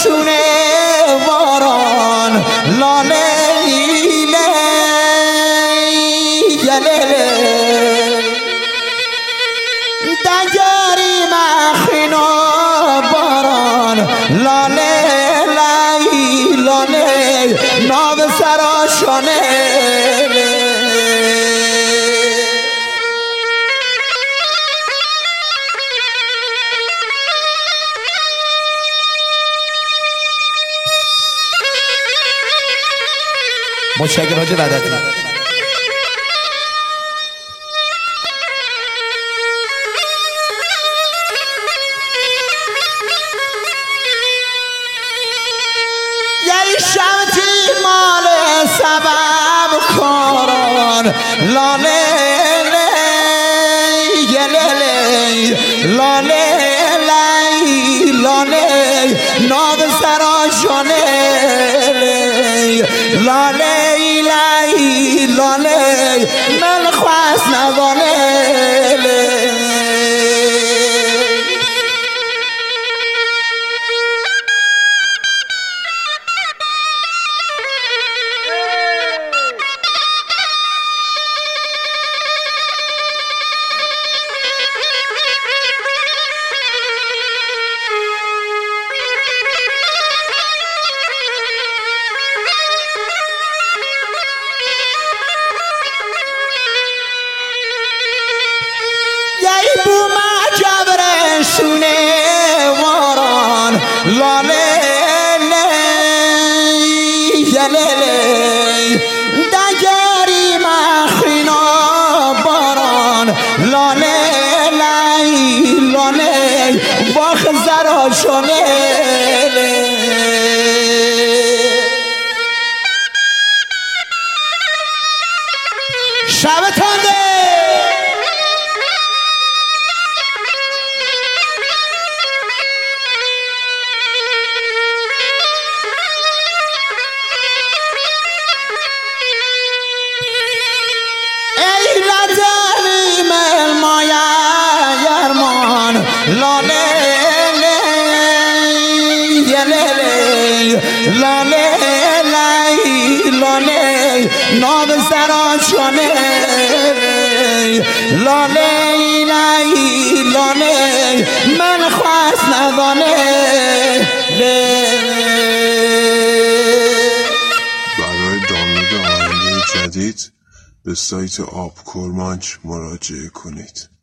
شونه باران لاله ایله یله دگری مخینا باران لاله لی لاله ناب سراشانه متشکرم حاج رادتی. یه شمتی مال سبب کاران لاله لی لاله لی لاله ناب سراشانه لاله لی لاله من خواست ندانه یه بوم جبر شونه واران لاله یله دگری مخینا باران لاله لی لاله باخ زراشانه شبتان ده لاله لاله لی لاله ناب سراشانه لاله لی لاله من خواست ندانه. برای دانلود آهنگ‌های جدید به سایت آب کرمانچ مراجعه کنید.